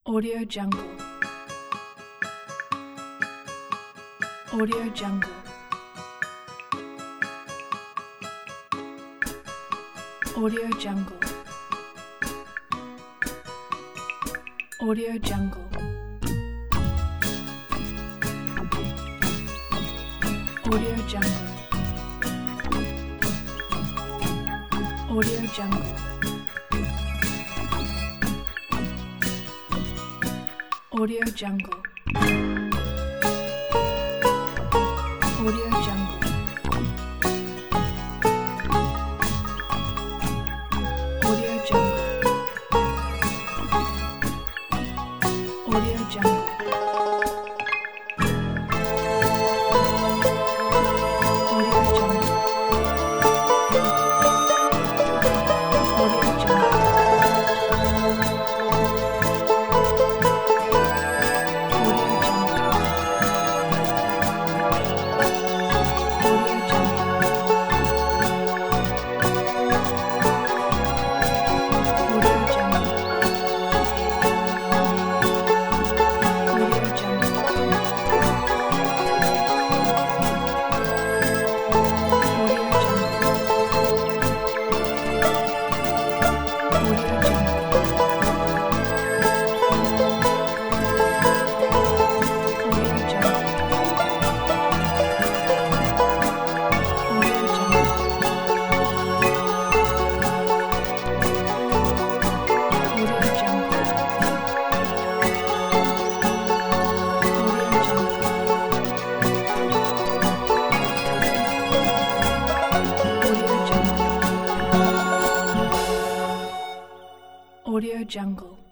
Audio Jungle. Audio Jungle. Audio Jungle. Audio Jungle. Audio Jungle. Audio Jungle. Audio Jungle. Audio Jungle. Audio Jungle. Audio Jungle. Audio Jungle.